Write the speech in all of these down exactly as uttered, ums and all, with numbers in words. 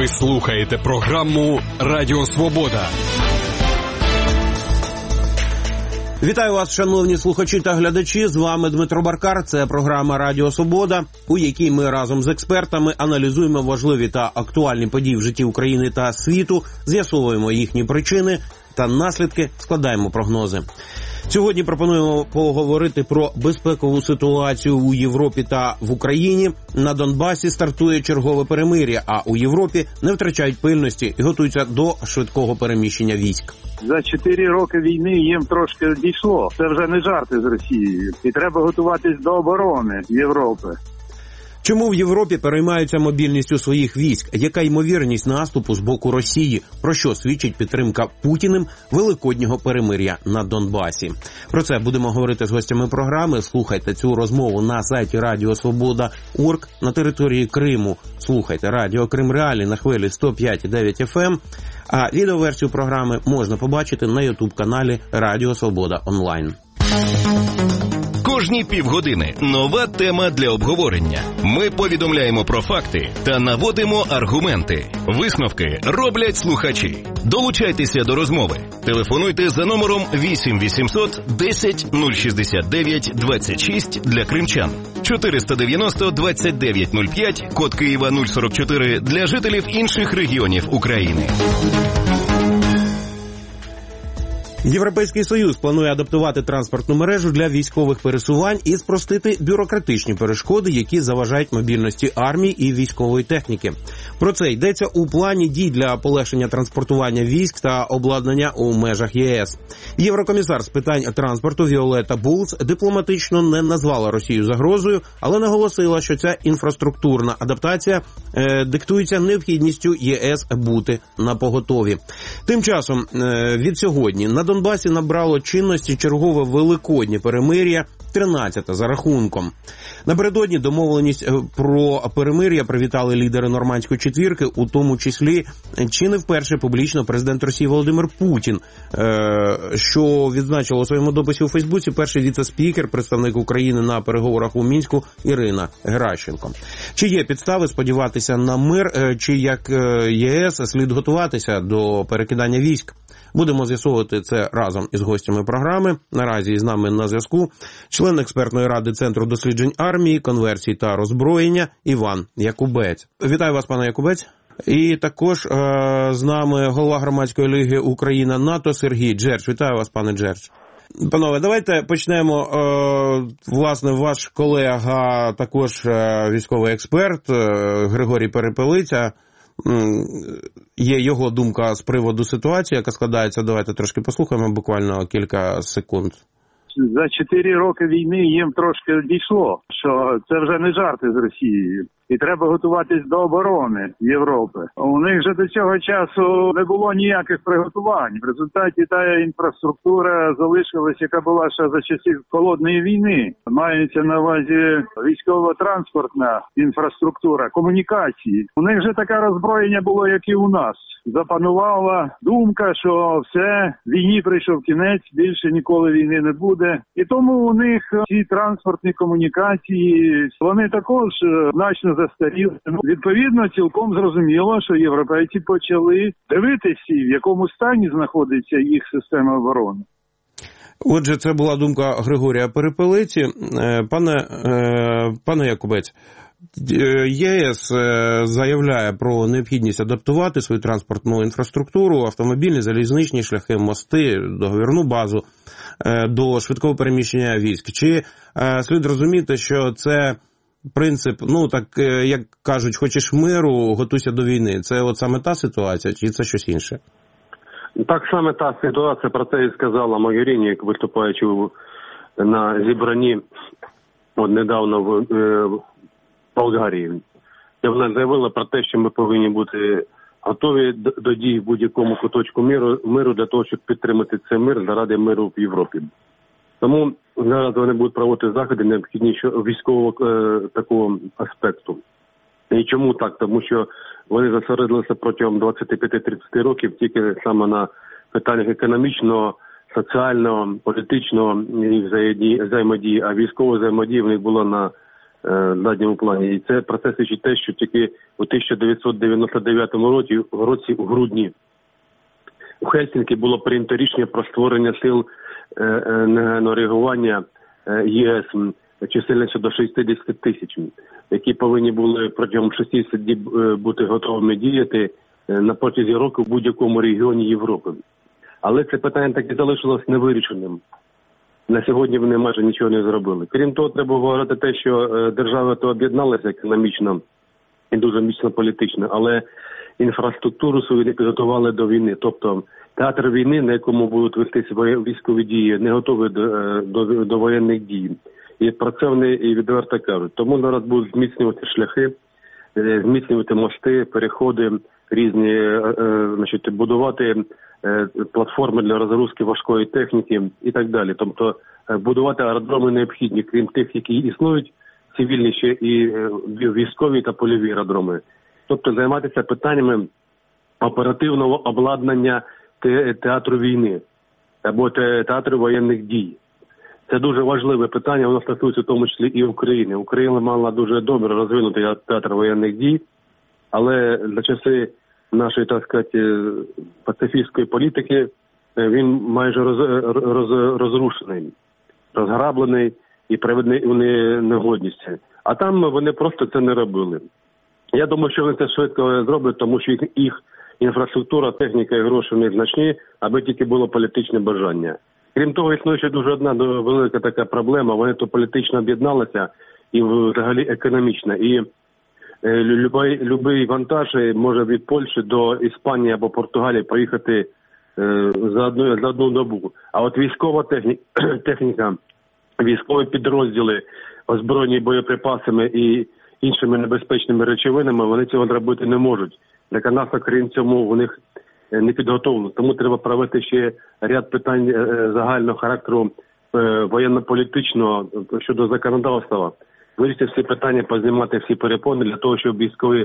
Ви слухаєте програму «Радіо Свобода». Вітаю вас, шановні слухачі та глядачі. З вами Дмитро Баркар. Це програма «Радіо Свобода», у якій ми разом з експертами аналізуємо важливі та актуальні події в житті України та світу, з'ясовуємо їхні причини та наслідки, складаємо прогнози. Сьогодні пропонуємо поговорити про безпекову ситуацію у Європі та в Україні. На Донбасі стартує чергове перемир'я, а у Європі не втрачають пильності і готуються до швидкого переміщення військ. За чотири роки війни їм трошки дійшло. Це вже не жарти з Росією. І треба готуватись до оборони Європи. Чому в Європі переймаються мобільністю своїх військ? Яка ймовірність наступу з боку Росії? Про що свідчить підтримка Путіним великоднього перемир'я на Донбасі? Про це будемо говорити з гостями програми. Слухайте цю розмову на сайті Радіо Свобода точка орг на території Криму. Слухайте Радіо Крим Реалі на хвилі сто п'ять і дев'ять еф ем. А відеоверсію програми можна побачити на ютуб-каналі Радіо Свобода онлайн. Кожні півгодини нова тема для обговорення. Ми повідомляємо про факти та наводимо аргументи. Висновки роблять слухачі. Долучайтеся до розмови. Телефонуйте за номером вісім вісімсот десять нуль шістдесят дев'ять двадцять шість для кримчан, чотириста дев'яносто двадцять дев'ять нуль п'ять, код Києва нуль сорок чотири для жителів інших регіонів України. Європейський Союз планує адаптувати транспортну мережу для військових пересувань і спростити бюрократичні перешкоди, які заважають мобільності армії і військової техніки. Про це йдеться у плані дій для полегшення транспортування військ та обладнання у межах ЄС. Єврокомісар з питань транспорту Віолетта Булц дипломатично не назвала Росію загрозою, але наголосила, що ця інфраструктурна адаптація е, диктується необхідністю ЄС бути напоготові. Тим часом е, від сьогодні на Донбасі набрало чинності чергове великоднє перемир'я, тринадцяте за рахунком. Напередодні домовленість про перемир'я привітали лідери Нормандської четвірки, у тому числі чи не вперше публічно президент Росії Володимир Путін, що відзначило у своєму дописі у Фейсбуці перший віце-спікер, представник України на переговорах у Мінську Ірина Геращенко. Чи є підстави сподіватися на мир, чи як ЄС слід готуватися до перекидання військ? Будемо з'ясовувати це разом із гостями програми. Наразі з нами на зв'язку член експертної ради Центру досліджень армії, конверсій та роззброєння Іван Якубець. Вітаю вас, пане Якубець. І також е- з нами голова громадської ліги Україна-НАТО Сергій Джерч. Вітаю вас, пане Джерч. Панове, давайте почнемо. Е- власне, ваш колега, також е- військовий експерт е- Григорій Перепелиця. Є його думка з приводу ситуації, яка складається. Давайте трошки послухаємо, буквально кілька секунд. За чотири роки війни їм трошки дійшло, що це вже не жарти з Росією. І треба готуватись до оборони Європи. У них же до цього часу не було ніяких приготувань. В результаті та інфраструктура залишилась, яка була ще за часів Холодної війни. Мається на увазі військово-транспортна інфраструктура, комунікації. У них же таке роззброєння було, як і у нас. Запанувала думка, що все, війні прийшов кінець, більше ніколи війни не буде. І тому у них ці транспортні комунікації, вони також значно застаріли. Відповідно, цілком зрозуміло, що європейці почали дивитися, в якому стані знаходиться їх система оборони. Отже, це була думка Григорія Перепелиці. Пане, пане Якубець, ЄС заявляє про необхідність адаптувати свою транспортну інфраструктуру, автомобільні, залізничні шляхи, мости, договірну базу до швидкого переміщення військ. Чи слід розуміти, що це принцип, ну так, як кажуть, хочеш миру, готуйся до війни. Це от саме та ситуація, чи це щось інше? Так саме та ситуація, про це і сказала Могеріні, виступаючи на зібранні от недавно в, в Болгарії. І вона заявила про те, що ми повинні бути готові до, до дій в будь-якому куточку миру, миру для того, щоб підтримати цей мир заради миру в Європі. Тому зараз вони будуть проводити заходи необхідні військового е, такого аспекту. І чому так? Тому що вони зосередилися протягом двадцять п'ять тридцять років тільки саме на питаннях економічного, соціального, політичного взаємодії, а військової взаємодії в них було на на задньому плані. І це про це свідчить те, що тільки у тисяча дев'ятсот дев'яносто дев'ятому році, році у грудні у Хельсінкі було прийнято рішення про створення сил негайного реагування ЄС чисельністю до шістдесят тисяч, які повинні були протягом шістдесят діб бути готовими діяти на протязі року в будь-якому регіоні Європи. Але це питання так і залишилось невирішеним. На сьогодні вони майже нічого не зробили. Крім того, треба говорити те, що держави то об'єдналися економічно і дуже міцно політично, але інфраструктуру свою не підготували до війни. Тобто театр війни, на якому будуть вестися військові дії, не готовий до, до, до воєнних дій. І про це вони і відверто кажуть. Тому зараз будуть зміцнювати шляхи, зміцнювати мости, переходи різні, значить, будувати платформи для розгрузки важкої техніки і так далі. Тобто будувати аеродроми необхідні, крім тих, які існують, цивільні ще і військові та польові аеродроми. Тобто займатися питаннями оперативного обладнання театру війни або театру воєнних дій. Це дуже важливе питання, воно стосується в тому числі і України. Україна мала дуже добре розвинутий театр воєнних дій, але за часи нашої, так сказати, пацифістської політики він майже роз, роз, розрушений, розграблений і приведений у негодність. А там вони просто це не робили. Я думаю, що вони це швидко зроблять, тому що їх, їх інфраструктура, техніка і гроші не значні, аби тільки було політичне бажання. Крім того, існує ще дуже одна велика така проблема. Вони то політично об'єдналися і взагалі економічно. І любий, любий вантаж може від Польщі до Іспанії або Португалії поїхати е, за, одну, за одну добу. А от військова техніка, техніка, військові підрозділи, озброєні боєприпасами і іншими небезпечними речовинами, вони цього зробити не можуть. Для нас, крім цьому, у них не підготовлено. Тому треба провести ще ряд питань загального характеру воєнно-політичного щодо законодавства. Вирішити всі питання, познімати всі перепони для того, щоб військові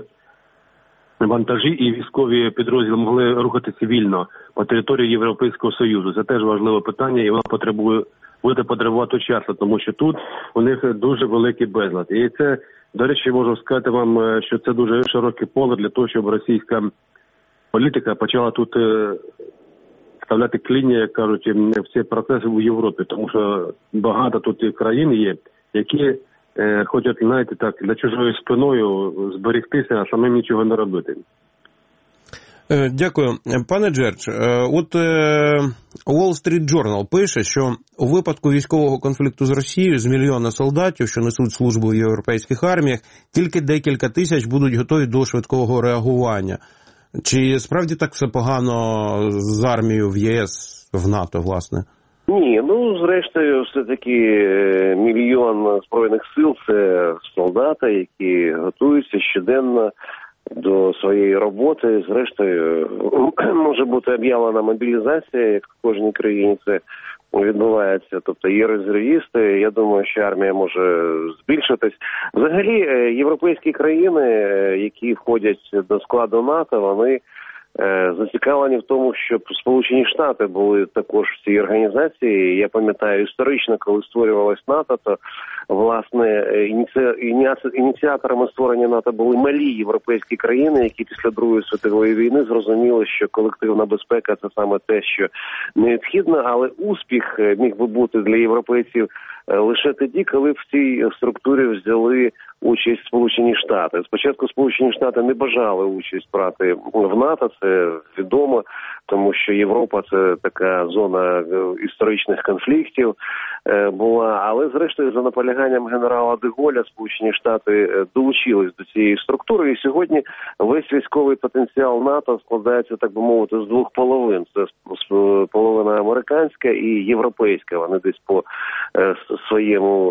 вантажі і військові підрозділи могли рухатися вільно по території Європейського Союзу. Це теж важливе питання, і воно потребує, буде потребувати часу, тому що тут у них дуже великий безлад. І це, до речі, можу сказати вам, що це дуже широке поле для того, щоб російська політика почала тут вставляти кліні, як кажуть, в ці процеси у Європі, тому що багато тут країн є, які е, хочуть, знаєте, так, для чужою спиною зберегтися, а самим нічого не робити. Дякую. Пане Джердж, от Wall Street Journal пише, що у випадку військового конфлікту з Росією з мільйона солдатів, що несуть службу в європейських арміях, тільки декілька тисяч будуть готові до швидкого реагування. Чи справді так все погано з армією в ЄС, в НАТО, власне? Ні, ну, зрештою, все-таки мільйон Збройних сил – це солдати, які готуються щоденно до своєї роботи. Зрештою, може бути об'явлена мобілізація, як в кожній країні це відбувається. Тобто є резервісти, я думаю, що армія може збільшитись. Взагалі, європейські країни, які входять до складу НАТО, вони зацікавлені в тому, щоб Сполучені Штати були також в цій організації. Я пам'ятаю, історично, коли створювалась НАТО, то, власне, ініціаторами створення НАТО були малі європейські країни, які після Другої світової війни зрозуміли, що колективна безпека – це саме те, що необхідно, але успіх міг би бути для європейців лише тоді, коли в цій структурі взяли участь Сполучені Штати. Спочатку Сполучені Штати не бажали участь брати в НАТО, це відомо, тому що Європа – це така зона історичних конфліктів була, але зрештою за наполяганням генерала де Голля Сполучені Штати долучились до цієї структури, і сьогодні весь військовий потенціал НАТО складається, так би мовити, з двох половин. Це половина американська і європейська, вони десь по своєму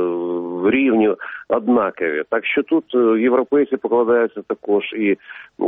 рівню однакові. Так що тут європейці покладаються також і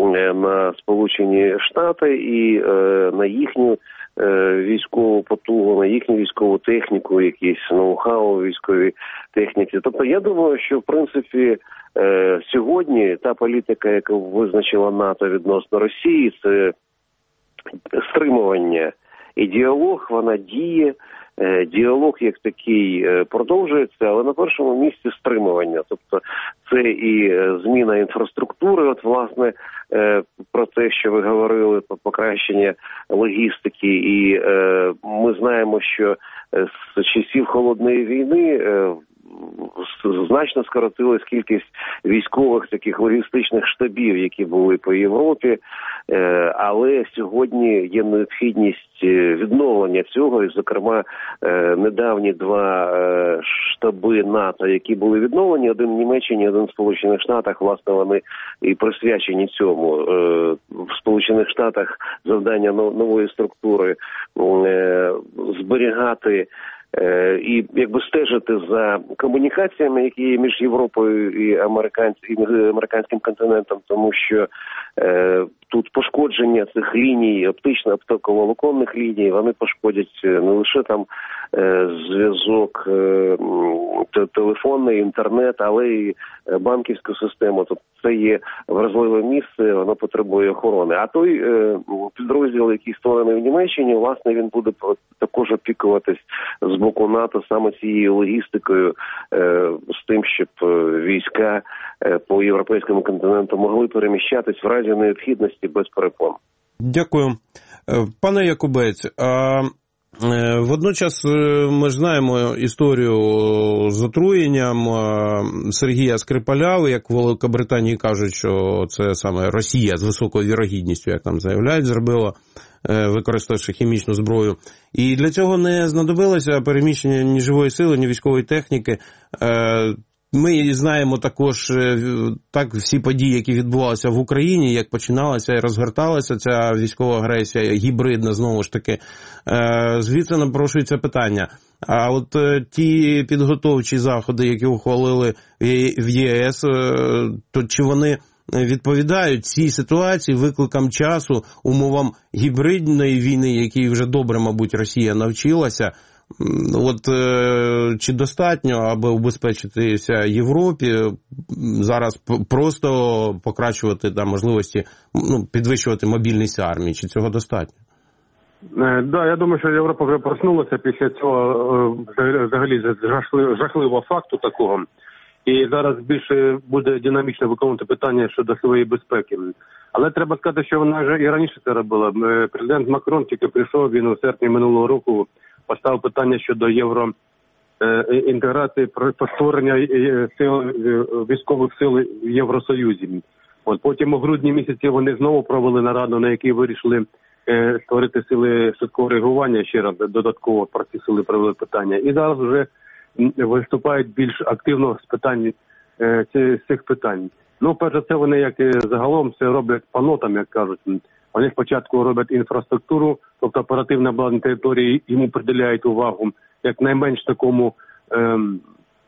на Сполучені Штати, і на їхню військову потугу, на їхню військову техніку, якісь ноу-хау військовій техніці. Тобто я думаю, що в принципі сьогодні та політика, яку визначила НАТО відносно Росії, це стримування і діалог, вона діє. Діалог як такий продовжується, але на першому місці стримування. Тобто це і зміна інфраструктури, от власне про те, що ви говорили, про покращення логістики. І ми знаємо, що з часів Холодної війни значно скоротилась кількість військових таких логістичних штабів, які були по Європі, але сьогодні є необхідність відновлення цього, і, зокрема, недавні два штаби НАТО, які були відновлені, один в Німеччині, один в Сполучених Штатах, власне, вони і присвячені цьому. В Сполучених Штатах завдання нової структури зберігати і якби стежити за комунікаціями, які є між Європою і, американсь... і американським континентом, тому що е, тут пошкодження цих ліній, оптично-оптиковолоконних ліній, вони пошкодять не лише там е, зв'язок е, телефонний, інтернет, але й банківську систему. Тобто це є вразливе місце, воно потребує охорони. А той е, підрозділ, який створений в Німеччині, власне, він буде також опікуватись з боку НАТО саме цією логістикою, е, з тим, щоб війська е, по європейському континенту могли переміщатись в разі необхідності без перепон. Дякую. Пане Якубець, а водночас ми ж знаємо історію з отруєнням Сергія Скрипаля, як в Великобританії кажуть, що це саме Росія з високою вірогідністю, як там заявляють, зробила, використовуючи хімічну зброю. І для цього не знадобилося переміщення ні живої сили, ні військової техніки. Ми знаємо також так всі події, які відбувалися в Україні, як починалася і розгорталася ця військова агресія, гібридна, знову ж таки. Звідси напрошується питання. А от ті підготовчі заходи, які ухвалили в ЄС, то чи вони відповідають цій ситуації, викликам часу, умовам гібридної війни, якій вже добре, мабуть, Росія навчилася? От е, чи достатньо, аби убезпечитися Європі, зараз просто покращувати там можливості, ну, підвищувати мобільність армії? Чи цього достатньо? Так, да, я думаю, що Європа вже проснулася після цього взагалі жахливого факту такого. І зараз більше буде динамічно виконувати питання щодо своєї безпеки. Але треба сказати, що вона вже і раніше це робила. Президент Макрон тільки прийшов, він у серпні минулого року поставив питання щодо євроінтеграції, про створення сил, військових сил в Євросоюзі. От потім у грудні місяці вони знову провели нараду, на якій вирішили е, створити сили швидкого реагування, ще раз додатково про ці сили провели питання. І зараз вже виступають більш активно з питань е, цих питань. Ну, перш за все, вони, як і загалом, все роблять по нотам, як кажуть. Вони спочатку роблять інфраструктуру, тобто оперативна обладнання території, йому приділяють увагу як найменш такому, ем,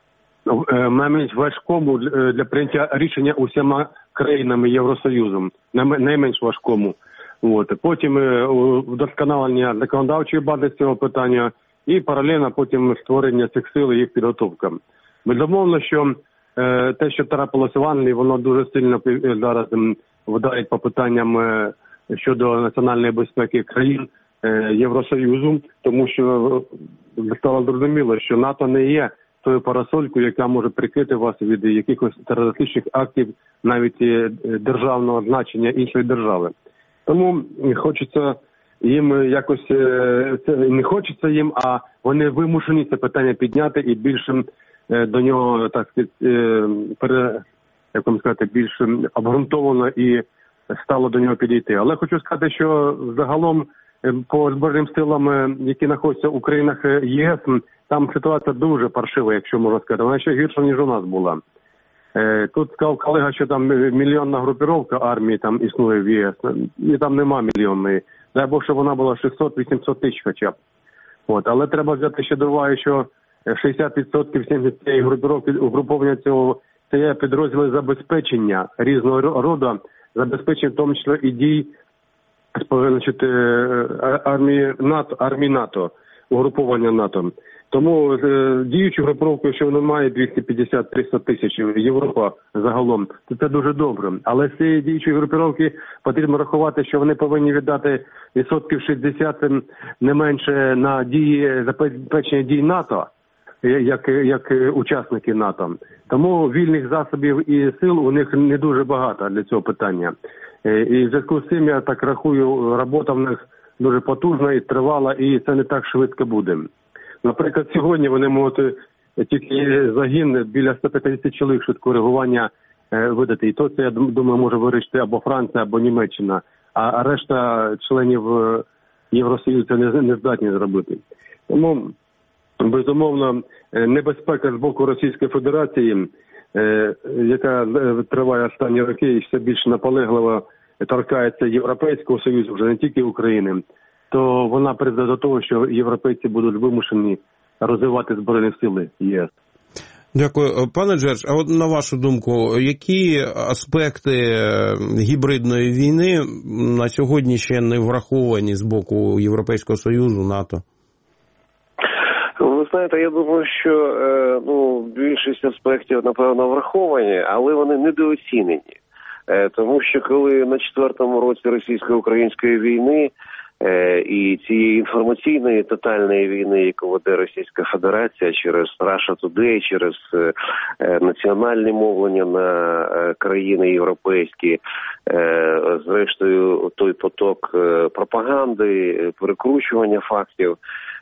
е, найменш важкому для прийняття рішення усіма країнами Євросоюзу, найменш важкому. От. Потім е, вдосконалення законодавчої бази цього питання і паралельно потім створення цих сил і їх підготовка. Безумовно, що е, те, що трапилося в Англії, воно дуже сильно зараз ем, вдарить по питанням е, щодо національної безпеки країн е, Євросоюзу, тому що стало зрозуміло, що НАТО не є тою парасолькою, яка може прикрити вас від якихось терористичних актів, навіть е, державного значення іншої держави. Тому хочеться їм якось, е, це не хочеться їм, а вони вимушені це питання підняти і більше е, до нього, так сказати, е, пере, як вам сказати, більш обґрунтовано і стало до нього підійти. Але хочу сказати, що загалом по Збройним силам, які знаходяться у країнах ЄС, там ситуація дуже паршива, якщо можна сказати. Вона ще гірша, ніж у нас була. Тут сказав колега, що там мільйонна групіровка армії там існує в ЄС. І там нема мільйонної. Дай Бог, щоб вона була шістсот-вісімсот тисяч хоча б. От. Але треба взяти ще до уваги, що шістдесят відсотків цієї групіровки, угруповання цього, це є підрозділи забезпечення різного роду, забезпечення в тому числі і дій, значить, армії НАТО, армії НАТО, угруповання НАТО. Тому е, діючу групировку, що вона має двісті п'ятдесят - триста тисяч, Європа загалом, то це дуже добре. Але з цієї діючої групировки потрібно рахувати, що вони повинні віддати відсотків шістдесят не менше на дії, забезпечення дій НАТО, як, як учасники НАТО. Тому вільних засобів і сил у них не дуже багато для цього питання. І в зв'язку з цим, я так рахую, робота в них дуже потужна і тривала, і це не так швидко буде. Наприклад, сьогодні вони можуть тільки загін біля ста п'ятдесят чоловік швидкого реагування видати. І то це, я думаю, може вирішити або Франція, або Німеччина. А решта членів Євросоюзу це не, не здатні зробити. Тому, безумовно, небезпека з боку Російської Федерації, яка триває останні роки і все більш наполегливо торкається Європейського Союзу, вже не тільки України, то вона призведе до того, що європейці будуть вимушені розвивати Збройні сили ЄС. Дякую. Пане Джердж, а от на вашу думку, які аспекти гібридної війни на сьогодні ще не враховані з боку Європейського Союзу, НАТО? Ви знаєте, я думаю, що ну, більшість аспектів, напевно, враховані, але вони недооцінені. Тому що коли на четвертому році російсько-української війни і цієї інформаційної тотальної війни, яку веде Російська Федерація через Russia Today, через національне мовлення на країни європейські, зрештою той поток пропаганди, перекручування фактів,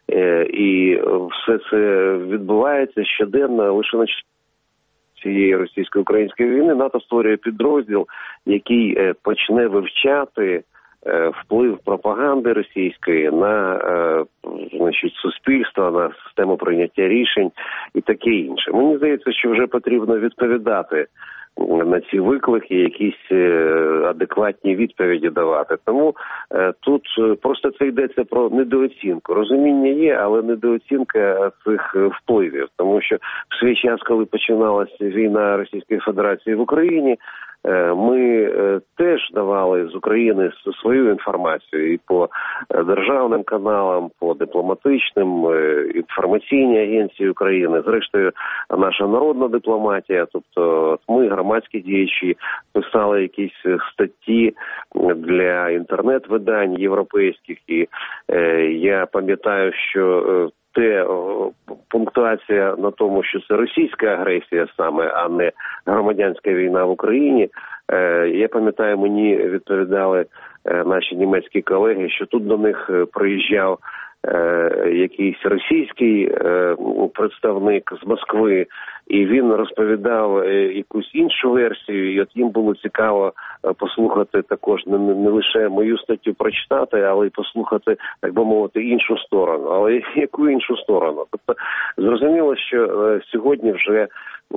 і все це відбувається щоденно лише на цієї російсько-української війни. НАТО створює підрозділ, який почне вивчати вплив пропаганди російської на значить, суспільство, на систему прийняття рішень і таке інше. Мені здається, що вже потрібно відповідати на ці виклики, якісь адекватні відповіді давати. Тому тут просто це йдеться про недооцінку. Розуміння є, але недооцінка цих впливів. Тому що в свій час, коли починалася війна Російської Федерації в Україні, ми теж давали з України свою інформацію і по державним каналам, по дипломатичним, інформаційній агенції України. Зрештою, наша народна дипломатія, тобто ми, громадські діячі, писали якісь статті для інтернет-видань європейських. І я пам'ятаю, що те пунктуація на тому, що це російська агресія саме, а не громадянська війна в Україні. Я пам'ятаю, мені відповідали наші німецькі колеги, що тут до них приїжджав якийсь російський представник з Москви, і він розповідав якусь іншу версію, і от їм було цікаво послухати також не, не лише мою статтю прочитати, але й послухати, так би мовити, іншу сторону. Але яку іншу сторону? Тобто, зрозуміло, що сьогодні вже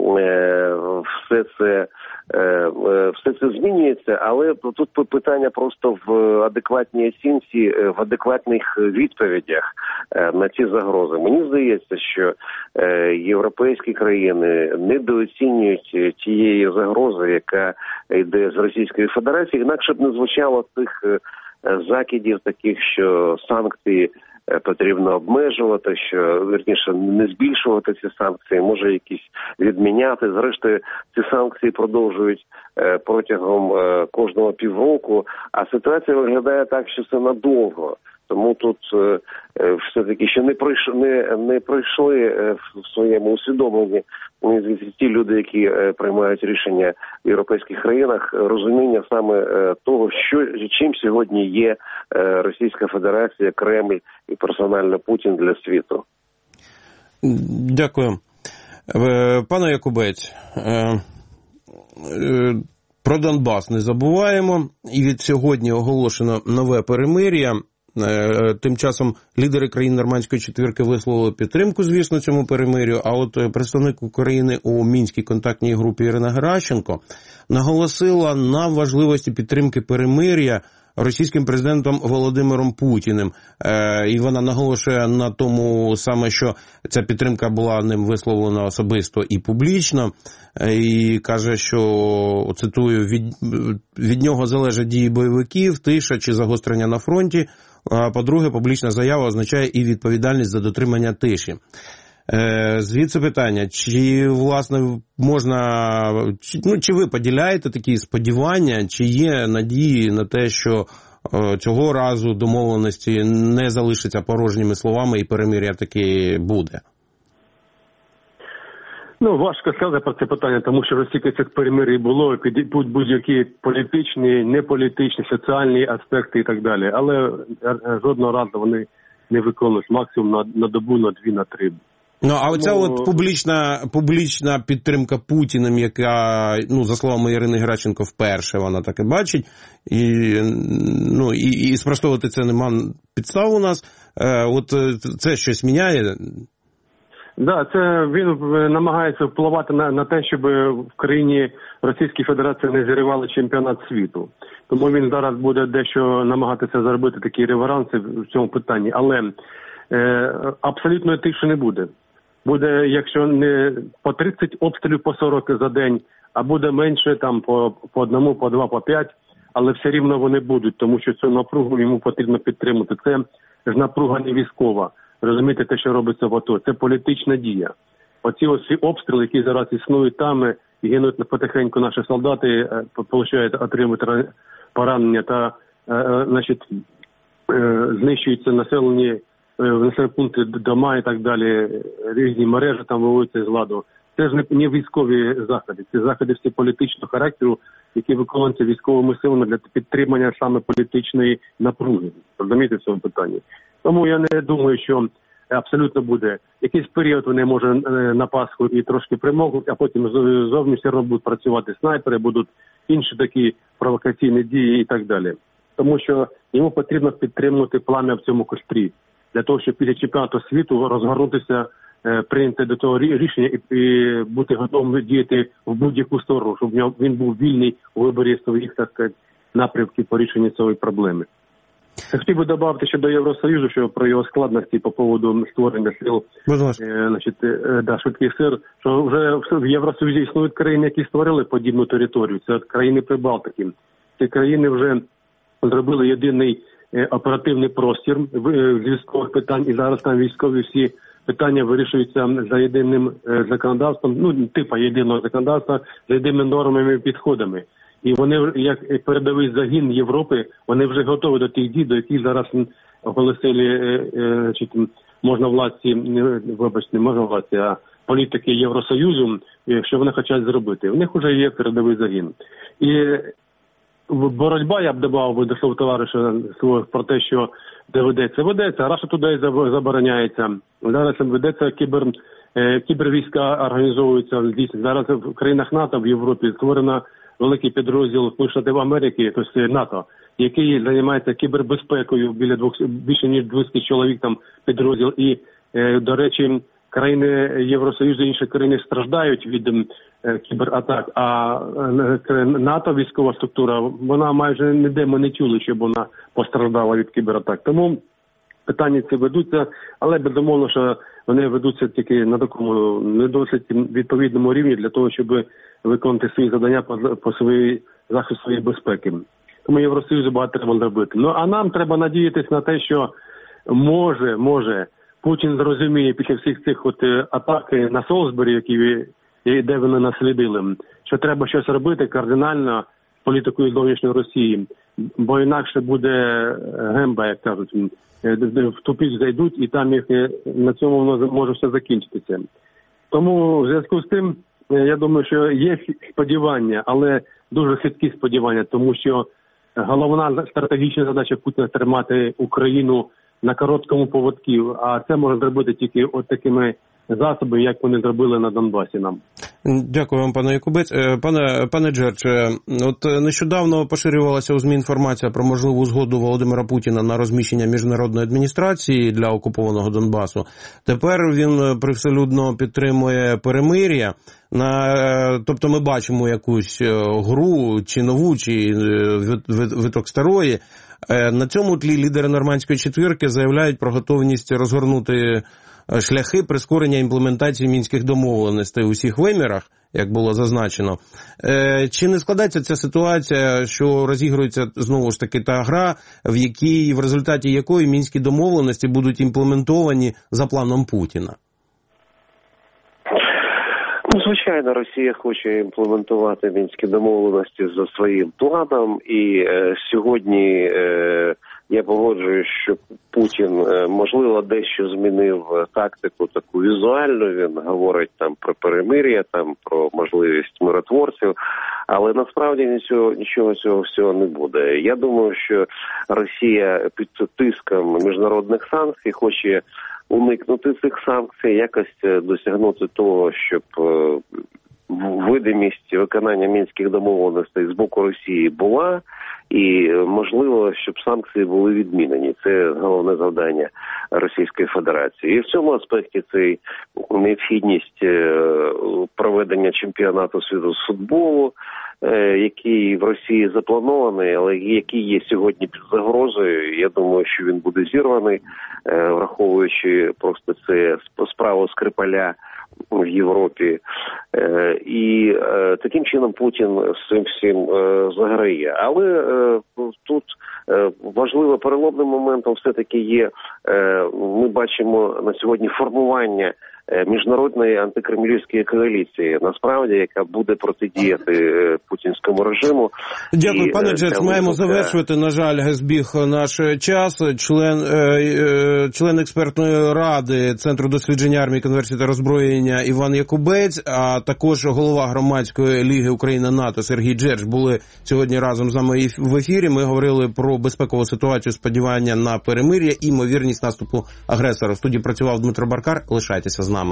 все це все це змінюється, але тут питання просто в адекватній оцінці, в адекватних відповідях на ці загрози. Мені здається, що європейські країни недооцінюють тієї загрози, яка йде з Російської Федерації, інакше б не звучало тих закидів таких, що санкції потрібно обмежувати, що, вірніше, не збільшувати ці санкції, може якісь відміняти. Зрештою, ці санкції продовжують протягом кожного півроку, а ситуація виглядає так, що це надовго. Тому тут е, все-таки ще не пройшли, не, не пройшли е, в своєму усвідомленні ті люди, які е, приймають рішення в європейських країнах, розуміння саме е, того, що чим сьогодні є е, Російська Федерація, Кремль і персонально Путін для світу. Дякую. Пане Якубець, про Донбас не забуваємо. І від сьогодні оголошено нове перемир'я. Тим часом лідери країн Нормандської четвірки висловили підтримку, звісно, цьому перемир'ю, а от представник України у Мінській контактній групі Ірина Геращенко наголосила на важливості підтримки перемир'я російським президентом Володимиром Путіним. І вона наголошує на тому саме, що ця підтримка була ним висловлена особисто і публічно, і каже, що, цитую, від, від нього залежать дії бойовиків, тиша чи загострення на фронті. По-друге, публічна заява означає і відповідальність за дотримання тиші. Звідси питання, чи, власне, можна, чи, ну, чи ви поділяєте такі сподівання, чи є надії на те, що цього разу домовленості не залишаться порожніми словами і перемир'я таки буде? Ну, важко сказати про це питання, тому що вже стільки цих перемир'їв було, під будь-які політичні, неполітичні, соціальні аспекти і так далі. Але жодного разу вони не виконують, максимум на, на добу, на дві, на три. Ну, а оця ну, от публічна, публічна підтримка Путіним, яка, ну, за словами Ірини Геращенко, вперше вона таке бачить, і, ну, і, і спростовувати це нема підстав у нас, е, от це щось міняє? Так, да, це він намагається впливати на, на те, щоб в країні Російської Федерації не зірвали чемпіонат світу. Тому він зараз буде дещо намагатися зробити такі реверанси в цьому питанні. Але е, абсолютно тихше не буде. Буде, якщо не по тридцять обстрілів по сорок за день, а буде менше, там по, по одному, по два, по п'ять, але все рівно вони будуть, тому що цю напругу йому потрібно підтримати. Це ж напруга не військова. Розумієте, те, що робиться в АТО, це політична дія. Оці ось обстріли, які зараз існують там, і гинуть потихеньку наші солдати, получають, отримують поранення та, значить, знищуються населені населені пункти, дома і так далі, різні мережі там виводяться з ладу. Це ж не, не військові заходи, це заходи всі політичного характеру, які виконуються військовими силами для підтримання саме політичної напруги. Розумієте, в цьому питанні. Тому я не думаю, що абсолютно буде. Якийсь період вони, може, на Пасху і трошки примовкнуть, а потім зовні все одно будуть працювати снайпери, будуть інші такі провокаційні дії і так далі. Тому що йому потрібно підтримувати плам'я в цьому кострі, для того, щоб після чемпіонату світу розгорнутися, прийняти до того рішення і, і бути готовим діяти в будь-яку сторону, щоб він був вільний у виборі своїх, так сказати, напрямків по рішенню цієї проблеми. Хотів би додати ще до Євросоюзу, що про його складності по поводу створення сил, е, значить, е, да, швидких сил, що вже в Євросоюзі існують країни, які створили подібну територію. Це країни Прибалтики. Ці країни вже зробили єдиний е, оперативний простір з військових питань, і зараз там військові всі питання вирішуються за єдиним е, законодавством, ну, типу єдиного законодавства, за єдиними нормами і підходами. І вони, як передовий загін Європи, вони вже готові до тих дій, до яких зараз оголосили, е, е, чи, можна власті, вибачте, не можна власті, а політики Євросоюзу, що вони хочуть зробити. У них вже є передовий загін. І боротьба, я б додав до слов товариша свого про те, що де ведеться, ведеться, Раша туди забороняється. Зараз ведеться кібер, е, кібервійська організовуються. Зараз в країнах НАТО, в Європі створена великий підрозділ Штатів Америки, тобто НАТО, який займається кібербезпекою, біля двох, більше ніж двісті чоловік там підрозділ. І, е, до речі, країни Євросоюзу і інші країни страждають від е, кібератак, а е, НАТО, військова структура, вона майже ніде ми не чули, щоб вона постраждала від кібератак. Тому питання ці ведуться, але безумовно, що вони ведуться тільки на такому не досить відповідному рівні для того, щоб виконати свої завдання по, по своїй захисту своєї безпеки. Тому Євросоюзу багато треба зробити. Ну, а нам треба надіятися на те, що може, може, Путін зрозуміє після всіх цих от атак на Солсбері, які де вони наслідили, що треба щось робити кардинально з політикою зовнішньої Росії, бо інакше буде гемба, як кажуть, в тупик зайдуть, і там їх на цьому воно може все закінчитися. Тому в зв'язку з тим, я думаю, що є сподівання, але дуже хиткі сподівання, тому що головна стратегічна задача Путіна – тримати Україну на короткому поводку, а це можна зробити тільки от такими засоби, як вони зробили на Донбасі нам. Дякую вам, пане Якубець. Пане, пане Джерч, от нещодавно поширювалася у ЗМІ інформація про можливу згоду Володимира Путіна на розміщення міжнародної адміністрації для окупованого Донбасу. Тепер він привселюдно підтримує перемир'я. На, тобто ми бачимо якусь гру, чи нову, чи виток старої. На цьому тлі лідери Нормандської четвірки заявляють про готовність розгорнути шляхи прискорення імплементації мінських домовленостей у всіх вимірах, як було зазначено. Чи не складається ця ситуація, що розігрується знову ж таки та гра, в якій, в результаті якої мінські домовленості будуть імплементовані за планом Путіна? Ну, звичайно, Росія хоче імплементувати мінські домовленості за своїм планом, і е, сьогодні е, я погоджуюсь, що Путін, е, можливо, дещо змінив тактику таку візуальну, він говорить там про перемир'я, там про можливість миротворців, але насправді нічого, нічого цього всього не буде. Я думаю, що Росія під тиском міжнародних санкцій хоче уникнути цих санкцій, якось досягнути того, щоб видимість виконання мінських домовленостей з боку Росії була, і можливо, щоб санкції були відмінені. Це головне завдання Російської Федерації. І в цьому аспекті це необхідність проведення чемпіонату світу з футболу, який в Росії запланований, але який є сьогодні під загрозою. Я думаю, що він буде зірваний, враховуючи просто це справу Скрипаля в Європі. І таким чином Путін з цим всім заграє. Але тут важливо переломним моментом все-таки є, ми бачимо на сьогодні формування міжнародної антикремлівської коаліції, насправді, яка буде протидіяти путінському режиму. Дякую, і, пане Джерс, маємо висока... завершувати. На жаль, збіг наш час. Член, е, член експертної ради Центру дослідження армії, конверсії та роззброєння Іван Якубець, а також голова громадської ліги Україна-НАТО Сергій Джерш були сьогодні разом з нами в ефірі. Ми говорили про безпекову ситуацію, сподівання на перемир'я і ймовірність наступу агресора. В студії працював Дмитро Баркар. Лишайтеся з нами.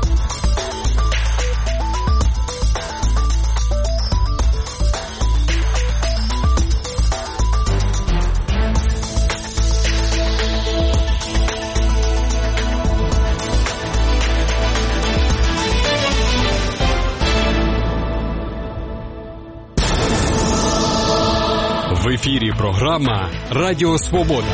В ефірі програма «Радіо Свобода».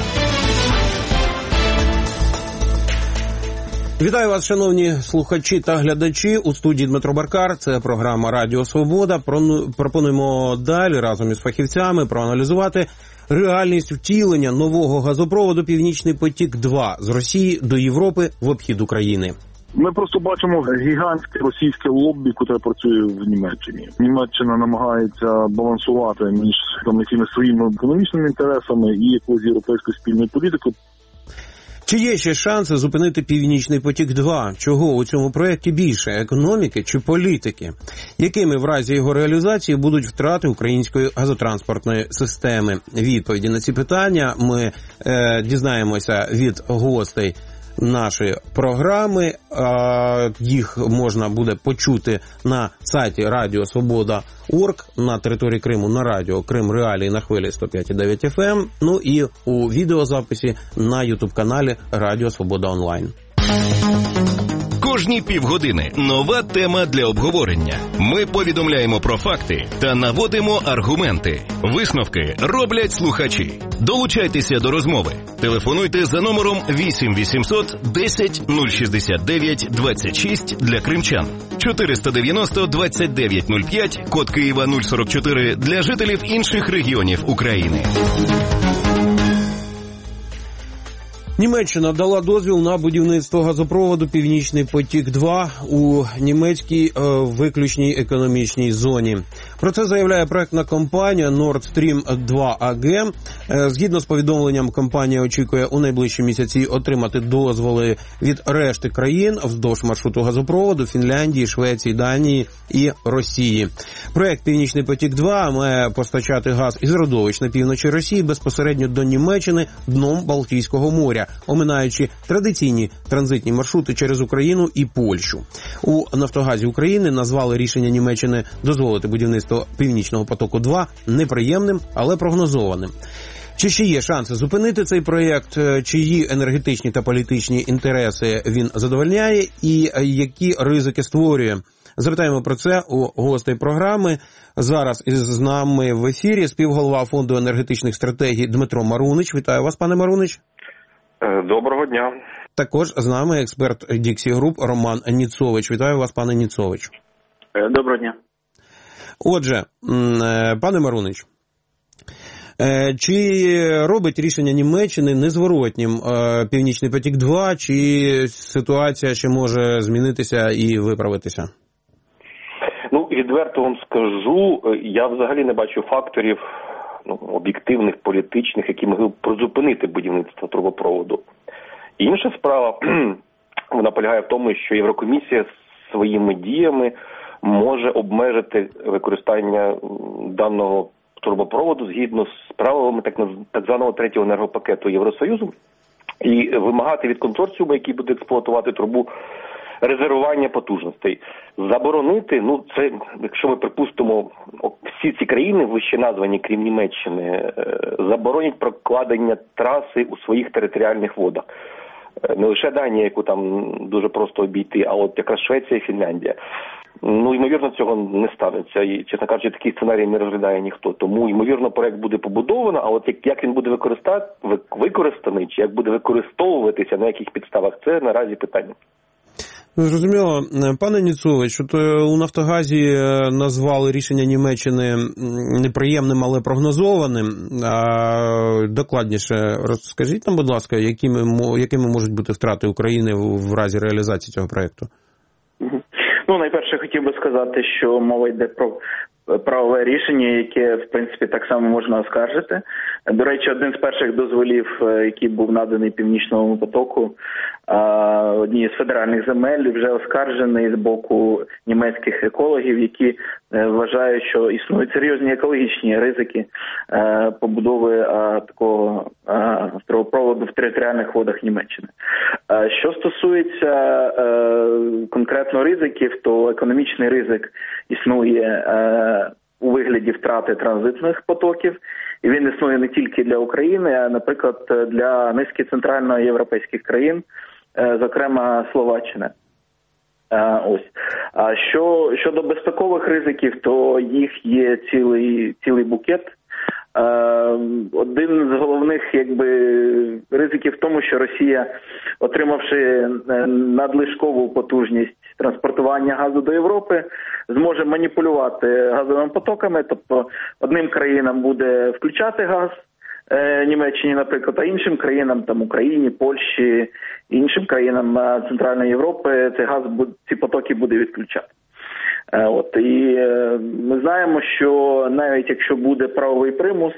Вітаю вас, шановні слухачі та глядачі. У студії Дмитро Баркар. Це програма «Радіо Свобода». Пропонуємо далі разом із фахівцями проаналізувати реальність втілення нового газопроводу «Північний потік-два» з Росії до Європи в обхід України. Ми просто бачимо гігантське російське лоббі, яке працює в Німеччині. Німеччина намагається балансувати між там якимись своїми економічними інтересами і якоюсь європейською спільною політикою. Чи є ще шанси зупинити «Північний потік-два»? Чого у цьому проєкті більше – економіки чи політики? Якими в разі його реалізації будуть втрати української газотранспортної системи? Відповіді на ці питання ми е, дізнаємося від гостей нашої програми. Їх можна буде почути на сайті Радіо Свобода крапка орг, на території Криму на радіо Крим Реалії на хвилі сто п'ять і дев'ять еф ем, ну і у відеозаписі на ютуб-каналі Радіо Свобода онлайн. Кожні півгодини нова тема для обговорення. Ми повідомляємо про факти та наводимо аргументи. Висновки роблять слухачі. Долучайтеся до розмови. Телефонуйте за номером вісім вісімсот десять нуль шістдесят дев'ять двадцять шість для кримчан, чотириста дев'яносто двадцять дев'ять нуль п'ять, код Києва нуль сорок чотири для жителів інших регіонів України. Німеччина дала дозвіл на будівництво газопроводу «Північний потік-два» у німецькій е, виключній економічній зоні. Про це заявляє проектна компанія Nord Stream два ей джі. Е, згідно з повідомленням, компанія очікує у найближчі місяці отримати дозволи від решти країн вздовж маршруту газопроводу Фінляндії, Швеції, Данії і Росії. Проект «Північний потік-два» має постачати газ із родовищ на півночі Росії безпосередньо до Німеччини дном Балтійського моря, оминаючи традиційні транзитні маршрути через Україну і Польщу. У «Нафтогазі України» назвали рішення Німеччини дозволити будівництво «Північного потоку-два» неприємним, але прогнозованим. Чи ще є шанси зупинити цей проєкт, чиї енергетичні та політичні інтереси він задовольняє і які ризики створює? Звертаємо про це у гостей програми. Зараз із нами в ефірі співголова Фонду енергетичних стратегій Дмитро Марунич. Вітаю вас, пане Марунич. Доброго дня. Також з нами експерт Діксі Груп Роман Ніцович. Вітаю вас, пане Ніцович. Доброго дня. Отже, пане Марунич, чи робить рішення Німеччини незворотнім «Північний потік-два», чи ситуація ще може змінитися і виправитися? Ну, відверто вам скажу, я взагалі не бачу факторів ну, об'єктивних, політичних, які могли б призупинити будівництво трубопроводу. Інша справа, вона полягає в тому, що Єврокомісія своїми діями може обмежити використання даного трубопроводу згідно з правилами так, так званого третього енергопакету Євросоюзу і вимагати від консорціуму, який буде експлуатувати трубу, резервування потужностей. Заборонити, ну це, якщо ми припустимо, всі ці країни, вище названі, крім Німеччини, заборонять прокладення траси у своїх територіальних водах. Не лише Данія, яку там дуже просто обійти, а от якраз Швеція і Фінляндія. Ну, ймовірно, цього не станеться. І, чесно кажучи, такий сценарій не розглядає ніхто. Тому, ймовірно, проект буде побудовано, а от як, як він буде використаний, чи як буде використовуватися, на яких підставах, це наразі питання. Зрозуміло. Пане Ніцович, от у «Нафтогазі» назвали рішення Німеччини неприємним, але прогнозованим. А докладніше розкажіть нам, будь ласка, якими, якими можуть бути втрати України в разі реалізації цього проєкту? Ну, найперше хотів би сказати, що мова йде про правове рішення, яке, в принципі, так само можна оскаржити. До речі, один з перших дозволів, який був наданий Північному потоку, однієї з федеральних земель, вже оскаржений з боку німецьких екологів, які вважають, що існують серйозні екологічні ризики побудови такого трубопроводу в територіальних водах Німеччини. Що стосується конкретно ризиків, то економічний ризик існує у вигляді втрати транзитних потоків, і він існує не тільки для України, а, наприклад, для низки центральноєвропейських країн, зокрема Словаччини. Ось. А що щодо безпекових ризиків, то їх є цілий цілий букет. Один з головних, якби, ризиків в тому, що Росія, отримавши надлишкову потужність транспортування газу до Європи, зможе маніпулювати газовими потоками, тобто одним країнам буде включати газ, Німеччині, наприклад, а іншим країнам, там Україні, Польщі, іншим країнам Центральної Європи цей газ, ці потоки буде відключати. От, і ми знаємо, що навіть якщо буде правовий примус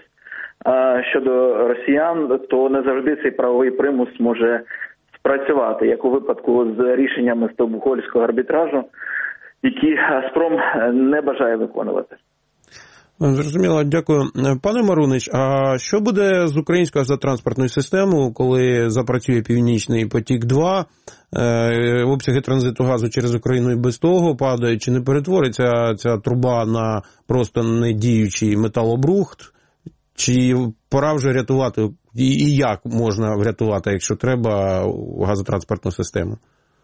щодо росіян, то не завжди цей правовий примус може спрацювати, як у випадку з рішеннями Стокгольмського арбітражу, які Газпром не бажає виконувати. Зрозуміло, дякую. Пане Марунич, а що буде з українською газотранспортною системою, коли запрацює Північний потік-два, обсяги транзиту газу через Україну і без того падають, чи не перетвориться ця труба на просто недіючий металобрухт, чи пора вже рятувати, і як можна врятувати, якщо треба, газотранспортну систему?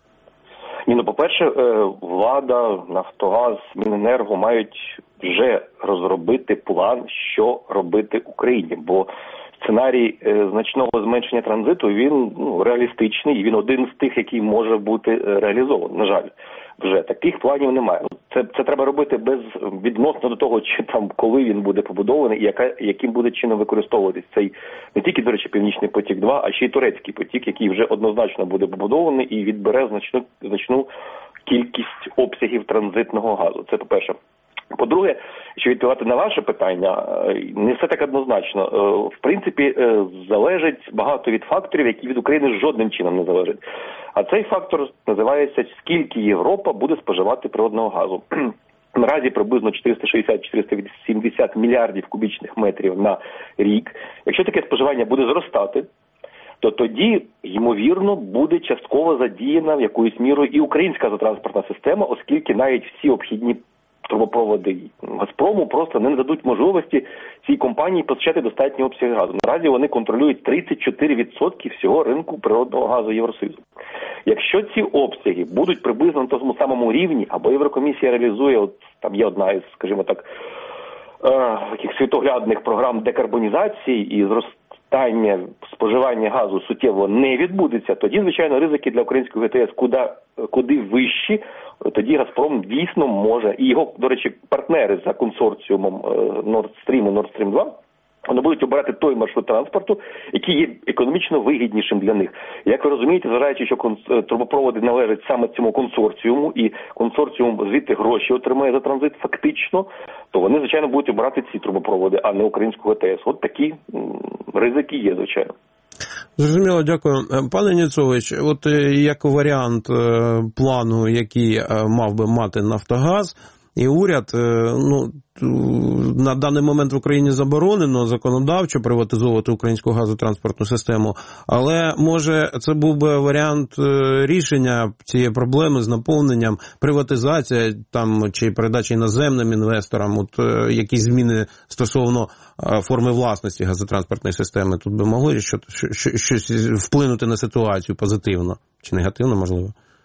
Ні, ну, по-перше, влада, Нафтогаз, Міненерго мають вже розробити план, що робити Україні, бо сценарій значного зменшення транзиту, він ну, реалістичний, і він один з тих, який може бути реалізований. На жаль, вже таких планів немає. Це, це треба робити без відносно до того, чи там коли він буде побудований і яка, яким буде чином використовуватись цей не тільки, до речі, Північний потік-два, а ще й турецький потік, який вже однозначно буде побудований і відбере значну, значну кількість обсягів транзитного газу. Це по-перше. По-друге, що відповідати на ваше питання, не все так однозначно. В принципі, залежить багато від факторів, які від України жодним чином не залежать. А цей фактор називається, скільки Європа буде споживати природного газу. Наразі приблизно чотириста шістдесят - чотириста сімдесят мільярдів кубічних метрів на рік. Якщо таке споживання буде зростати, то тоді, ймовірно, буде частково задіяна якоюсь мірою і українська газотранспортна система, оскільки навіть всі обхідні трубопроводи Газпрому просто не нададуть можливості цій компанії постачати достатні обсяги газу. Наразі вони контролюють тридцять чотири відсотки всього ринку природного газу Євросоюзу. Якщо ці обсяги будуть приблизно на тому самому рівні, або Єврокомісія реалізує, от там є одна із, скажімо так, е, таких світоглядних програм декарбонізації і зростання споживання газу суттєво не відбудеться, тоді, звичайно, ризики для української ГТС куди, куди вищі. Тоді Газпром дійсно може, і його, до речі, партнери за консорціумом Nord Stream і Nord Stream два, Вони будуть обирати той маршрут транспорту, який є економічно вигіднішим для них. Як ви розумієте, зважаючи, що трубопроводи належать саме цьому консорціуму, і консорціум звідти гроші отримує за транзит фактично, то вони, звичайно, будуть обирати ці трубопроводи, а не українську ГТС. От такі ризики є, звичайно. Зрозуміло, дякую. Пане Ніцович, от як варіант плану, який мав би мати Нафтогаз, і уряд, ну, на даний момент в Україні заборонено законодавчо приватизовувати українську газотранспортну систему, але, може, це був би варіант рішення цієї проблеми з наповненням, приватизація там, чи передача іноземним інвесторам, от якісь зміни стосовно форми власності газотранспортної системи, тут би могли щось, щось вплинути на ситуацію позитивно чи негативно, можливо?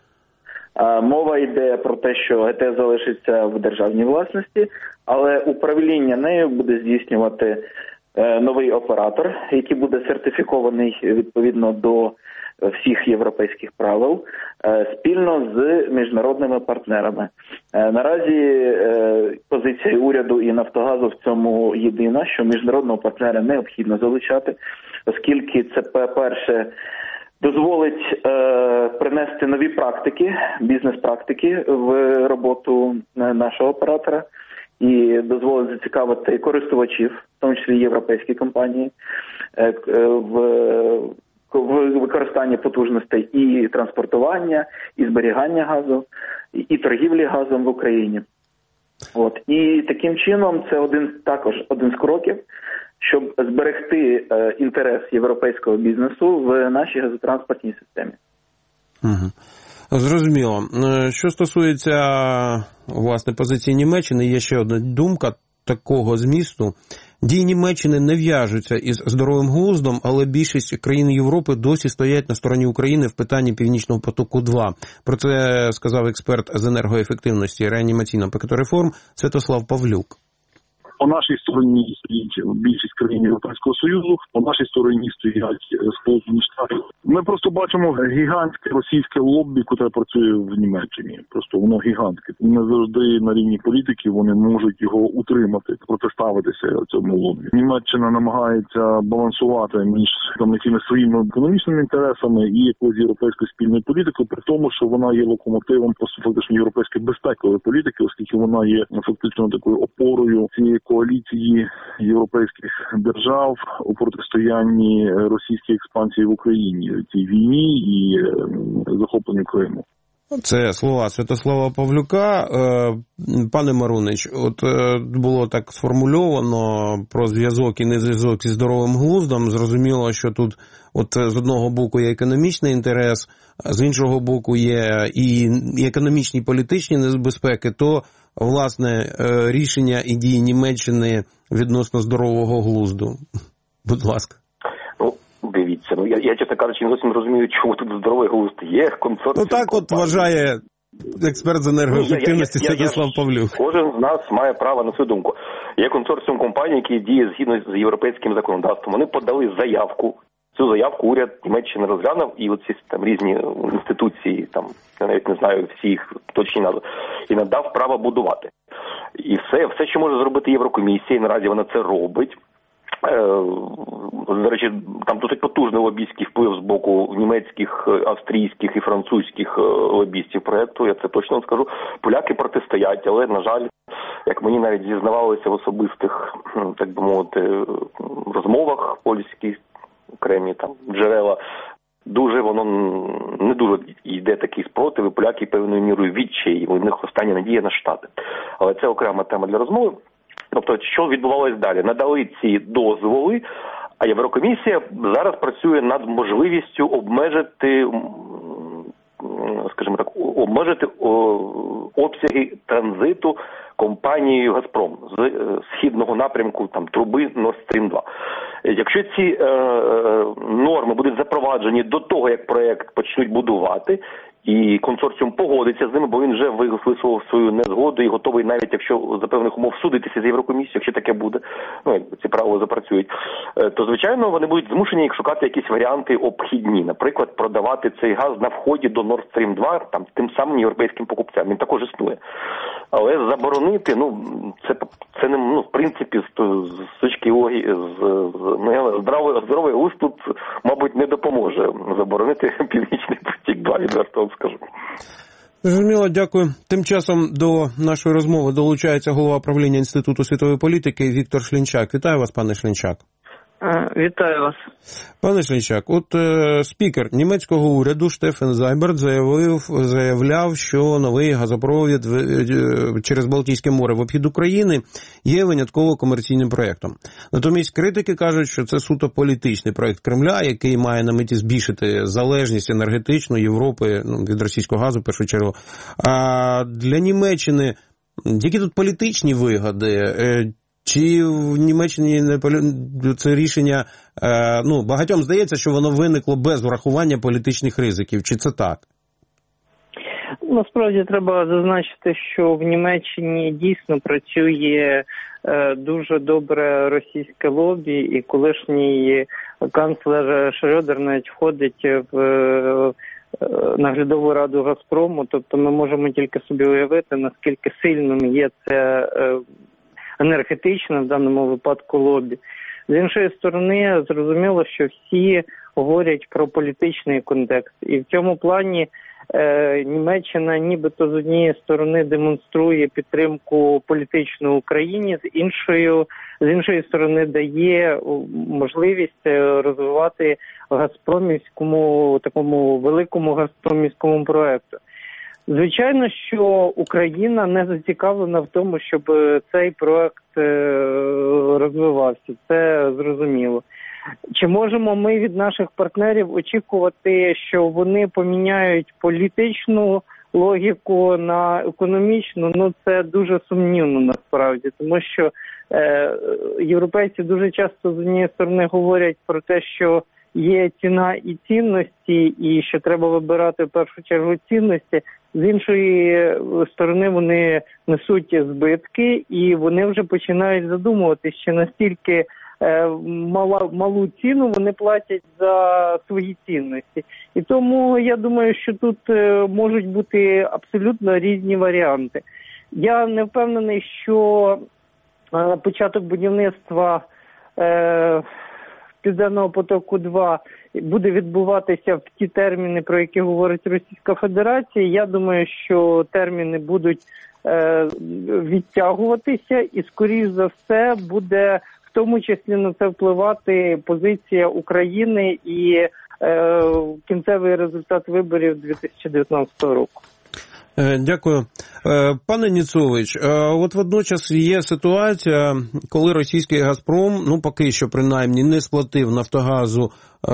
Мова йде про те, що ГТС залишиться в державній власності, але управління нею буде здійснювати новий оператор, який буде сертифікований відповідно до всіх європейських правил, спільно з міжнародними партнерами. Наразі позиція уряду і Нафтогазу в цьому єдина, що міжнародного партнера необхідно залучати, оскільки це, по-перше, дозволить е, принести нові практики, бізнес-практики в роботу нашого оператора і дозволить зацікавити користувачів, в тому числі європейські компанії, е, в, в використанні потужностей і транспортування, і зберігання газу, і, і торгівлі газом в Україні. От. І таким чином це один також один з кроків, щоб зберегти е, інтерес європейського бізнесу в нашій газотранспортній системі. Угу. Зрозуміло. Що стосується, власне, позиції Німеччини, є ще одна думка такого змісту. Дії Німеччини не в'яжуться із здоровим глуздом, але більшість країн Європи досі стоять на стороні України в питанні Північного потоку-два. Про це сказав експерт з енергоефективності і реанімаційного пакету реформ Святослав Павлюк. По нашій стороні стоїть більшість країн Європейського Союзу, по нашій стороні стоять Сполучені Штати. Ми просто бачимо гігантське російське лоббі, яке працює в Німеччині. Просто воно гігантське. Не завжди на рівні політики вони можуть його утримати, протиставитися цьому лоббі. Німеччина намагається балансувати між там якимись своїми економічними інтересами і якоюсь європейською спільною політикою, при тому, що вона є локомотивом просто фактично європейської безпекової політики, оскільки вона є фактично такою опорою цієї коаліції європейських держав у протистоянні російській експансії в Україні, цій війні і захопленню Криму. Це слова Святослава Павлюка. Пане Марунич, от було так сформульовано про зв'язок і незв'язок зі здоровим глуздом. Зрозуміло, що тут от з одного боку є економічний інтерес, а з іншого боку є і економічні, і політичні небезпеки, то, власне, рішення і дії Німеччини відносно здорового глузду. Будь ласка. Ну, дивіться, ну я, я чесно кажучи, не зовсім розумію, чому тут здоровий глузд є, консорціум. Ну так от вважає експерт з енергоефективності ну, Святослав Павлюк. Кожен з нас має право на свою думку. Є консорціум компаній, які діє згідно з європейським законодавством. Вони подали заявку. Цю заявку уряд Німеччини розглянув, і оці там різні інституції, там я навіть не знаю всі їх точні назви, і надав право будувати. І все, все, що може зробити Єврокомісія, і наразі вона це робить. До речі, там досить потужний лобістський вплив з боку німецьких, австрійських і французьких лобістів проєкту, я це точно скажу. Поляки протистоять, але, на жаль, як мені навіть зізнавалося в особистих, так би мовити, розмовах польських, окремі там джерела, дуже воно не дуже йде такий спротив, і поляки певною мірою відчаї, у них остання надія на Штати. Але це окрема тема для розмови. Тобто, що відбувалось далі? Надали ці дозволи, а Єврокомісія зараз працює над можливістю обмежити, скажімо так, обмежити обсяги транзиту компанією «Газпром» з східного напрямку там труби Nord Stream два. Якщо ці е, норми будуть запроваджені до того, як проєкт почнуть будувати, і консорціум погодиться з ними, бо він вже висловив свою незгоду і готовий навіть, якщо за певних умов судитися з Єврокомісією, якщо таке буде, ну, ці правила запрацюють, то, звичайно, вони будуть змушені шукати якісь варіанти обхідні. Наприклад, продавати цей газ на вході до Nord Stream два, там, тим самим європейським покупцям. Він також існує. Але заборонити, ну, це, це не, ну, в принципі, з, з точки логіки, з, з, ну, здравий, здоровий глузд тут, мабуть, не допоможе заборонити Північний потік-два, відверто вам скажу. Зрозуміло, дякую. Тим часом до нашої розмови долучається голова правління Інституту світової політики Віктор Шлінчак. Вітаю вас, пане Шлінчак. Вітаю вас. Пане Шлінчак, от е, спікер німецького уряду Штефан Зайберт заявив, заявляв, що новий газопровід в, е, через Балтійське море в обхід України є винятково комерційним проєктом. Натомість критики кажуть, що це суто політичний проєкт Кремля, який має на меті збільшити залежність енергетичну Європи, ну, від російського газу, в першу чергу. А для Німеччини які тут політичні вигоди? Е, Чи в Німеччині це рішення, ну, багатьом здається, що воно виникло без врахування політичних ризиків, чи це так? Насправді треба зазначити, що в Німеччині дійсно працює дуже добре російське лобі, і колишній канцлер Шрёдер навіть входить в наглядову раду «Газпрому», тобто ми можемо тільки собі уявити, наскільки сильним є це енергетично, в даному випадку лобі. З іншої сторони, зрозуміло, що всі говорять про політичний контекст. І в цьому плані е, Німеччина нібито з однієї сторони демонструє підтримку політичну Україні, з іншою, з іншої сторони дає можливість розвивати газпромівському, такому великому газпромівському проекту. Звичайно, що Україна не зацікавлена в тому, щоб цей проект розвивався. Це зрозуміло. Чи можемо ми від наших партнерів очікувати, що вони поміняють політичну логіку на економічну? Ну, це дуже сумнівно насправді, тому що е, європейці дуже часто з однієї сторони говорять про те, що є ціна і цінності, і що треба вибирати в першу чергу цінності. З іншої сторони вони несуть збитки, і вони вже починають задумуватися, що настільки е, мала, малу ціну вони платять за свої цінності. І тому я думаю, що тут е, можуть бути абсолютно різні варіанти. Я не впевнений, що е, початок будівництва е, Південного потоку-два буде відбуватися в ті терміни, про які говорить Російська Федерація. Я думаю, що терміни будуть е, відтягуватися і, скоріш за все, буде в тому числі на це впливати позиція України і е, кінцевий результат виборів дві тисячі дев'ятнадцятого року. Дякую. Пане Ніцович, от водночас є ситуація, коли російський «Газпром», ну поки що принаймні, не сплатив «Нафтогазу»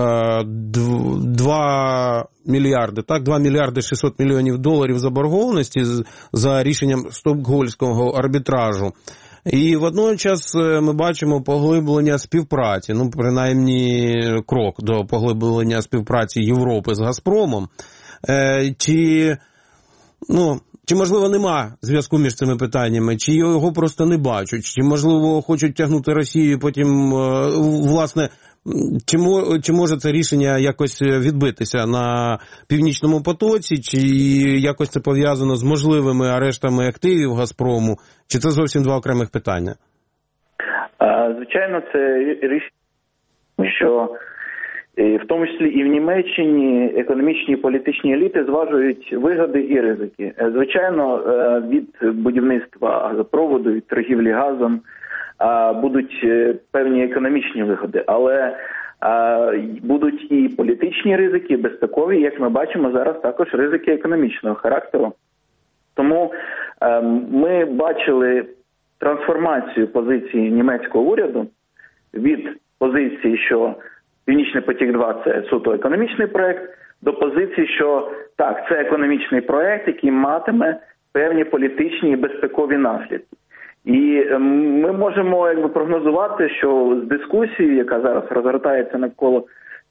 два мільярди, так, два мільярди шістсот мільйонів доларів заборгованості за рішенням Стокгольмського арбітражу. І водночас ми бачимо поглиблення співпраці, ну принаймні крок до поглиблення співпраці Європи з «Газпромом». Чи... Ну, чи, можливо, нема зв'язку між цими питаннями, чи його просто не бачать, чи, можливо, хочуть тягнути Росію, потім, власне, чи, чи може це рішення якось відбитися на Північному потоці, чи якось це пов'язано з можливими арештами активів «Газпрому», чи це зовсім два окремих питання? Звичайно, це рішення, що в тому числі і в Німеччині економічні і політичні еліти зважують вигоди і ризики. Звичайно, від будівництва газопроводу, від торгівлі газом будуть певні економічні вигоди, але будуть і політичні ризики, і безпекові, як ми бачимо зараз, також ризики економічного характеру. Тому ми бачили трансформацію позиції німецького уряду від позиції, що Північний потік-два – це суто економічний проект, до позиції, що так, це економічний проект, який матиме певні політичні і безпекові наслідки. І ми можемо якби прогнозувати, що з дискусією, яка зараз розгортається навколо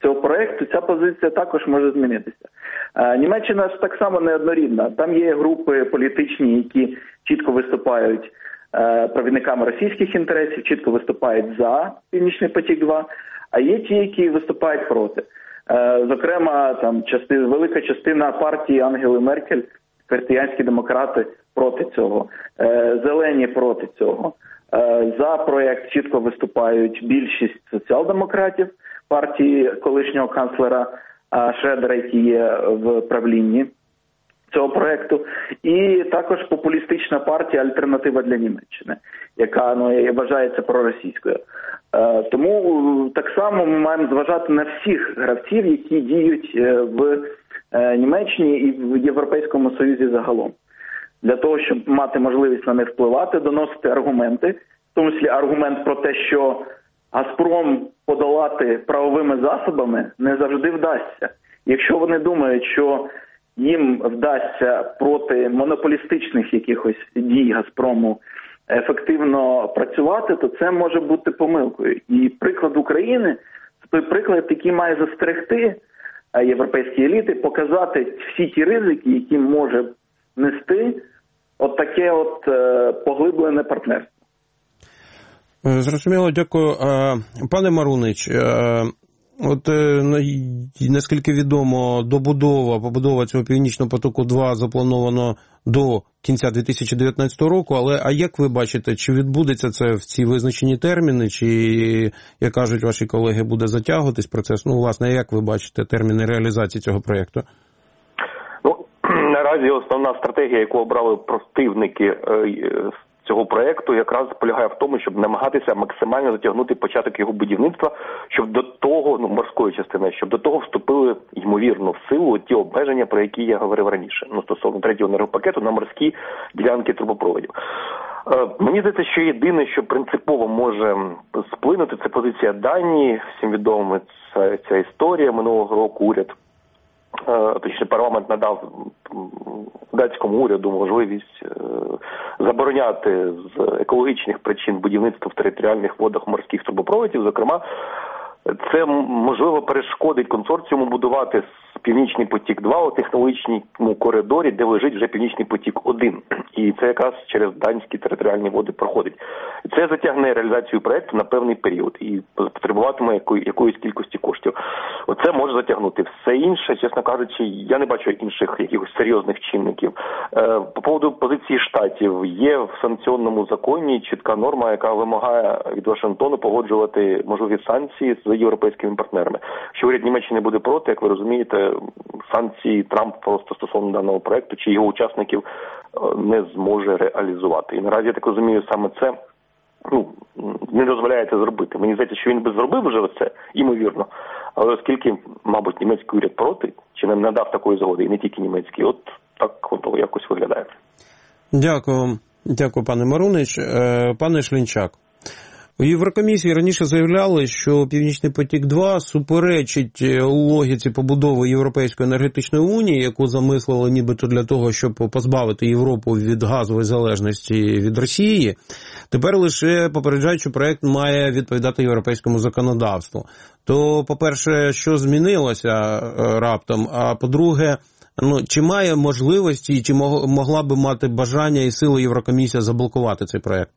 цього проекту, ця позиція також може змінитися. Німеччина ж так само неоднорідна. Там є групи політичні, які чітко виступають провідниками російських інтересів, чітко виступають за Північний потік-два, а є ті, які виступають проти. Зокрема, там частина, велика частина партії Ангели Меркель, християнські демократи проти цього, зелені проти цього. За проєкт чітко виступають більшість соціал-демократів, партії колишнього канцлера Шредера, який є в правлінні цього проєкту, і також популістична партія «Альтернатива для Німеччини», яка ну, вважається проросійською. Тому так само ми маємо зважати на всіх гравців, які діють в Німеччині і в Європейському Союзі загалом. Для того, щоб мати можливість на них впливати, доносити аргументи, в тому числі аргумент про те, що «Газпром» подолати правовими засобами не завжди вдасться. Якщо вони думають, що їм вдасться проти монополістичних якихось дій «Газпрому» ефективно працювати, то це може бути помилкою. І приклад України – це той приклад, який має застерегти європейські еліти, показати всі ті ризики, які може нести от таке от е, поглиблене партнерство. Зрозуміло, дякую. Пане Марунич, от наскільки відомо, добудова, побудова цього Північного потоку-два заплановано до кінця дві тисячі дев'ятнадцятого року, але а як ви бачите, чи відбудеться це в ці визначені терміни, чи, як кажуть ваші колеги, буде затягуватись процес? Ну, власне, як ви бачите терміни реалізації цього проєкту? Ну, наразі основна стратегія, яку обрали противники цього проєкту, якраз полягає в тому, щоб намагатися максимально затягнути початок його будівництва, щоб до того, ну, морської частини, щоб до того вступили, ймовірно, в силу ті обмеження, про які я говорив раніше, ну, стосовно третього енергопакету на морські ділянки трубопроводів. Е, мені здається, що єдине, що принципово може сплинути, це позиція Данії. Всім відома ця, ця історія. Минулого року уряд, е, точніше парламент надав датському уряду можливість е, забороняти з екологічних причин будівництво в територіальних водах морських трубопроводів. Зокрема, це, можливо, перешкодить консорціуму будувати Північний потік-два у технологічному коридорі, де лежить вже Північний потік-один. І це якраз через данські територіальні води проходить. І це затягне реалізацію проєкту на певний період і потребуватиме якої, якоїсь кількості коштів. Оце може затягнути. Все інше, чесно кажучи, я не бачу інших якихось серйозних чинників. По поводу позиції Штатів, є в санкціонному законі чітка норма, яка вимагає від Вашингтону погоджувати можливі санкції з європейськими партнерами. Якщо уряд Німеччини буде проти, як ви розумієте, санкції Трамп просто стосовно даного проєкту чи його учасників не зможе реалізувати. І наразі, я так розумію, саме це ну, не дозволяє це зробити. Мені здається, що він би зробив вже це, ймовірно, але оскільки, мабуть, німецький уряд проти, чи не надав такої згоди, і не тільки німецький, от так воно якось виглядає. Дякую. Дякую, пане Марунич. Пане Шлінчак, у Єврокомісії раніше заявляли, що Північний потік-два суперечить логіці побудови Європейської енергетичної унії, яку замислили нібито для того, щоб позбавити Європу від газової залежності від Росії. Тепер лише попереджають, що проект має відповідати європейському законодавству. То, по-перше, що змінилося раптом, а по-друге, ну, чи має можливості, чи могла би мати бажання і сили Єврокомісія заблокувати цей проект?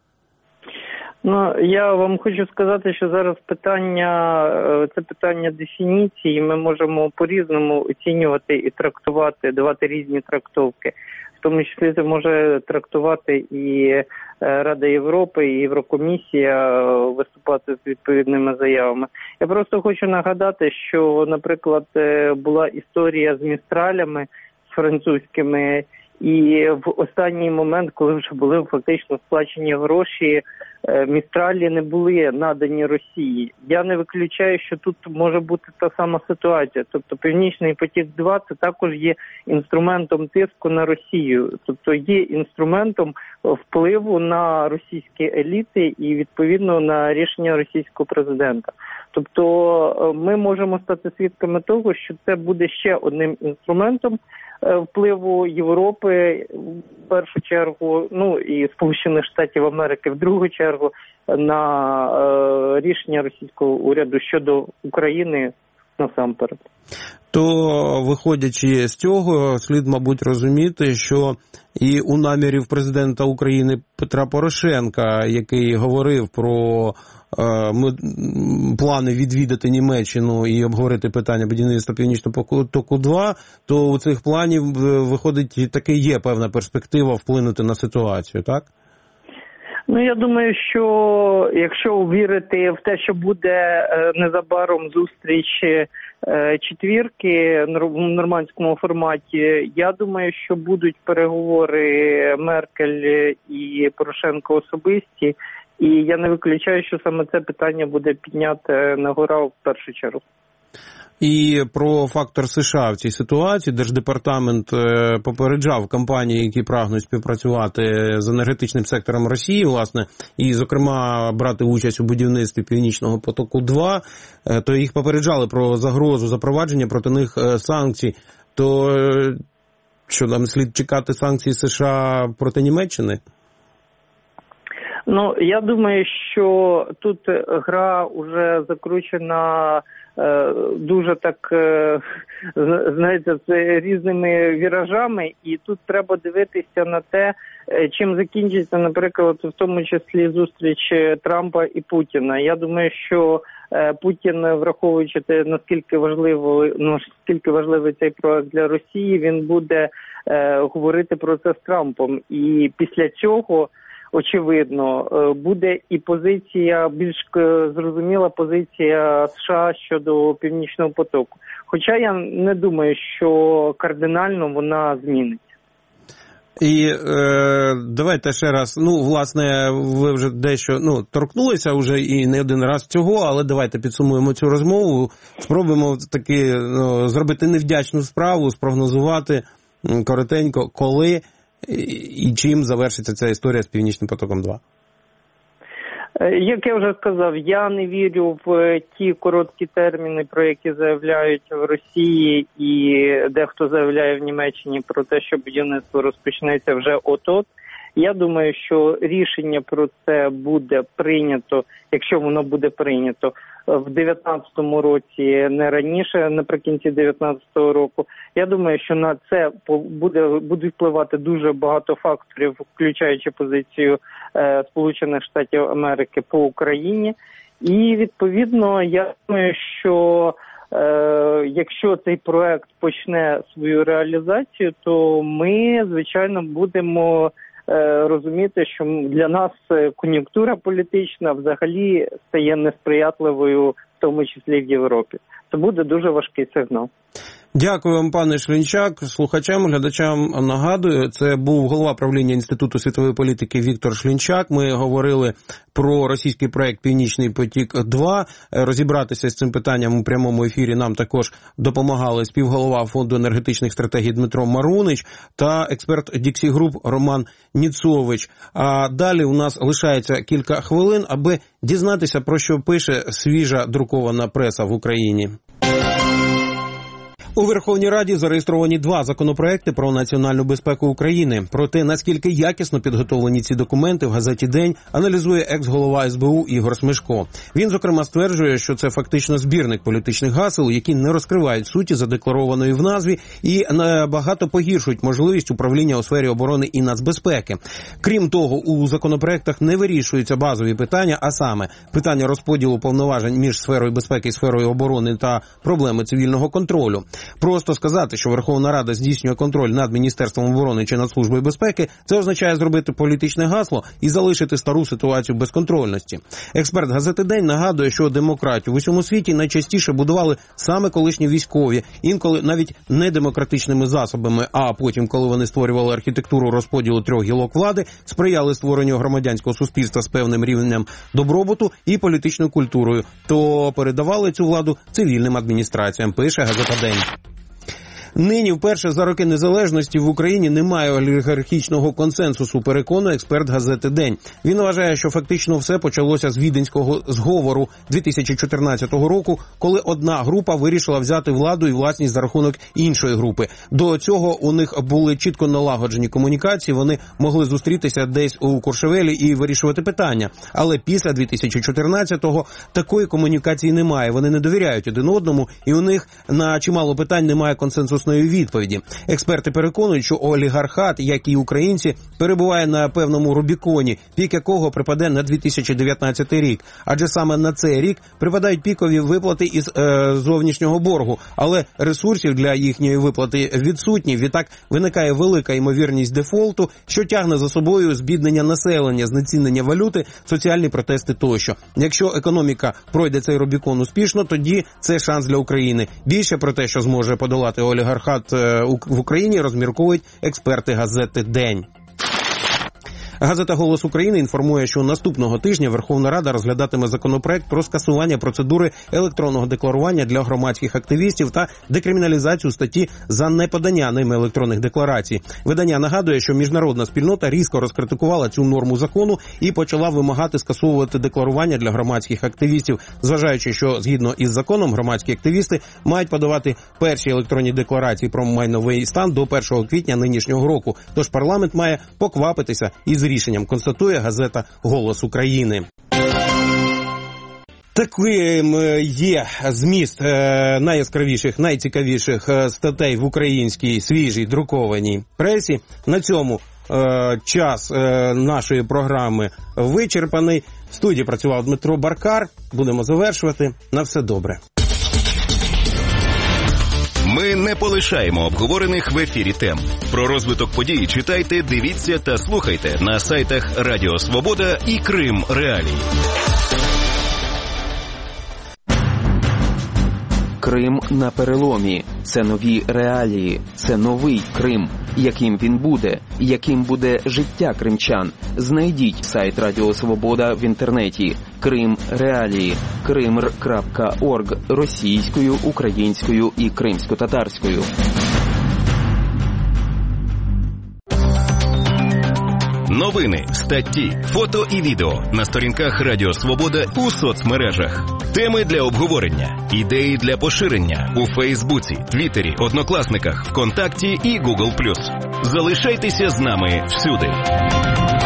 Ну, я вам хочу сказати, що зараз питання, це питання дефініції, ми можемо по-різному оцінювати і трактувати, давати різні трактовки. В тому числі це може трактувати і Рада Європи, і Єврокомісія, виступати з відповідними заявами. Я просто хочу нагадати, що, наприклад, була історія з містралями, з французькими, і в останній момент, коли вже були фактично сплачені гроші, містралі не були надані Росії. Я не виключаю, що тут може бути та сама ситуація. Тобто Північний потік-два це також є інструментом тиску на Росію. Тобто є інструментом впливу на російські еліти і, відповідно, на рішення російського президента. Тобто ми можемо стати свідками того, що це буде ще одним інструментом впливу Європи в першу чергу, ну і Сполучених Штатів Америки в другу чергу на е, рішення російського уряду щодо України насамперед. То, виходячи з цього, слід, мабуть, розуміти, що і у намірів президента України Петра Порошенка, який говорив про е, плани відвідати Німеччину і обговорити питання будівництва Північного потоку два, то у цих планів, виходить, таки є певна перспектива вплинути на ситуацію, так? Ну, я думаю, що якщо вірити в те, що буде незабаром зустріч четвірки в нормандському форматі, я думаю, що будуть переговори Меркель і Порошенко особисті, і я не виключаю, що саме це питання буде підняте на гора в першу чергу. І про фактор США в цій ситуації Держдепартамент попереджав компанії, які прагнуть співпрацювати з енергетичним сектором Росії, власне, і, зокрема, брати участь у будівництві Північного потоку два, то їх попереджали про загрозу запровадження проти них санкцій. То що, нам слід чекати санкцій США проти Німеччини? Ну, я думаю, що тут гра вже закручена е, дуже так, е, знаєте, з різними віражами, і тут треба дивитися на те, чим закінчиться, наприклад, в тому числі зустріч Трампа і Путіна. Я думаю, що е, Путін, враховуючи те, наскільки важливо, ну, наскільки важливий цей проект для Росії, він буде е, говорити про це з Трампом. І після цього, очевидно, буде і позиція, більш зрозуміла позиція США щодо Північного потоку. Хоча я не думаю, що кардинально вона зміниться. І е, давайте ще раз, ну, власне, ви вже дещо, ну, торкнулися вже і не один раз цього, але давайте підсумуємо цю розмову, спробуємо таки ну, зробити невдячну справу, спрогнозувати коротенько, коли і чим завершиться ця історія з Північним потоком два? Як я вже сказав, я не вірю в ті короткі терміни, про які заявляють в Росії і дехто заявляє в Німеччині про те, що будівництво розпочнеться вже от-от. Я думаю, що рішення про це буде прийнято, якщо воно буде прийнято, в дев'ятнадцятому році, не раніше, наприкінці дев'ятнадцятого року. Я думаю, що на це буде, будуть впливати дуже багато факторів, включаючи позицію е, Сполучених Штатів Америки по Україні. І, відповідно, я думаю, що е, якщо цей проект почне свою реалізацію, то ми, звичайно, будемо розуміти, що для нас кон'юнктура політична взагалі стає несприятливою, в тому числі в Європі. Це буде дуже важкий сигнал. Дякую вам, пане Шлінчак. Слухачам, глядачам нагадую, це був голова правління Інституту світової політики Віктор Шлінчак. Ми говорили про російський проект «Північний потік два». Розібратися з цим питанням у прямому ефірі нам також допомагали співголова Фонду енергетичних стратегій Дмитро Марунич та експерт Діксі Груп Роман Ніцович. А далі у нас лишається кілька хвилин, аби дізнатися, про що пише свіжа друкована преса в Україні. У Верховній Раді зареєстровані два законопроекти про національну безпеку України. Про те, наскільки якісно підготовлені ці документи, в газеті «День» аналізує екс-голова ес бе у Ігор Смешко. Він, зокрема, стверджує, що це фактично збірник політичних гасел, які не розкривають суті задекларованої в назві і набагато погіршують можливість управління у сфері оборони і нацбезпеки. Крім того, у законопроектах не вирішуються базові питання, а саме питання розподілу повноважень між сферою безпеки і сферою оборони та проблеми цивільного контролю. Просто сказати, що Верховна Рада здійснює контроль над Міністерством оборони чи над Службою безпеки, це означає зробити політичне гасло і залишити стару ситуацію безконтрольності. Експерт газети «День» нагадує, що демократію в усьому світі найчастіше будували саме колишні військові, інколи навіть не демократичними засобами, а потім, коли вони створювали архітектуру розподілу трьох гілок влади, сприяли створенню громадянського суспільства з певним рівнем добробуту і політичною культурою, то передавали цю владу цивільним адміністраціям, пише газета «День». Нині вперше за роки незалежності в Україні немає олігархічного консенсусу, переконує експерт газети «День». Він вважає, що фактично все почалося з Віденського зговору дві тисячі чотирнадцятого року, коли одна група вирішила взяти владу і власність за рахунок іншої групи. До цього у них були чітко налагоджені комунікації, вони могли зустрітися десь у Куршевелі і вирішувати питання. Але після дві тисячі чотирнадцятого такої комунікації немає, вони не довіряють один одному, і у них на чимало питань немає консенсусної відповіді. Експерти переконують, що олігархат, як і українці, перебуває на певному Рубіконі, пік якого припаде на дві тисячі дев'ятнадцятий рік. Адже саме на цей рік припадають пікові виплати із е, зовнішнього боргу, але ресурсів для їхньої виплати відсутні. Відтак виникає велика ймовірність дефолту, що тягне за собою збіднення населення, знецінення валюти, соціальні протести тощо. Якщо економіка пройде цей Рубікон успішно, тоді це шанс для України. Більше про те, що зможе подолати олігархат в Україні, розмірковують експерти газети «День». Газета «Голос України» інформує, що наступного тижня Верховна Рада розглядатиме законопроект про скасування процедури електронного декларування для громадських активістів та декриміналізацію статті за неподання ними електронних декларацій. Видання нагадує, що міжнародна спільнота різко розкритикувала цю норму закону і почала вимагати скасовувати декларування для громадських активістів, зважаючи, що згідно із законом громадські активісти мають подавати перші електронні декларації про майновий стан до першого квітня нинішнього року. Тож парламент має поквапитися із рішенням, констатує газета «Голос України». Таким є зміст найяскравіших, найцікавіших статей в українській свіжій друкованій пресі. На цьому час нашої програми вичерпаний. В студії працював Дмитро Баркар. Будемо завершувати. На все добре. Ми не полишаємо обговорених в ефірі тем. Про розвиток подій читайте, дивіться та слухайте на сайтах Радіо Свобода і Крим Реалії. Крим на переломі. Це нові реалії. Це новий Крим. Яким він буде? Яким буде життя кримчан? Знайдіть сайт Радіо Свобода в інтернеті. Крим Реалії. кримр крапка орг російською, українською і кримсько-татарською. Новини, статті, фото і відео на сторінках Радіо Свобода у соцмережах. Теми для обговорення, ідеї для поширення у Фейсбуці, Твіттері, Однокласниках, ВКонтакті і Гугл плюс. Залишайтеся з нами всюди.